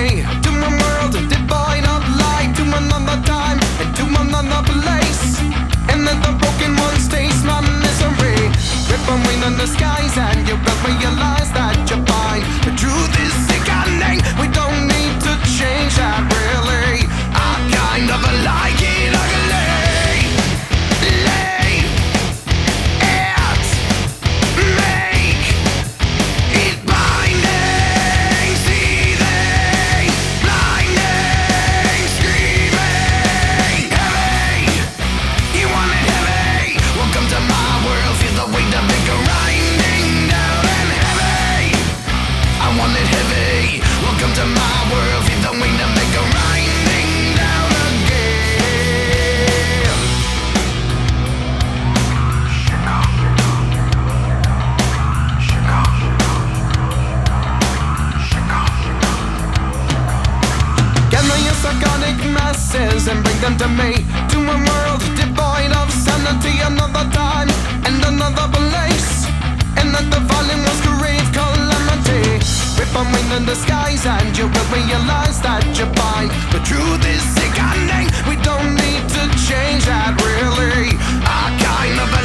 me to a world devoid of light, to another time and to another place. And let the broken ones taste my misery. Rip away the skies and you will realize that you're fine. The truth is sickening. We don't need to change that really. I kind of like it ugly. And bring them to me, to a world devoid of sanity. Another time and another place, and that the fallen was grave calamity. Rip on wind in the skies and you will realize that you're fine. The truth is sickening. We don't need to change that really. I kind of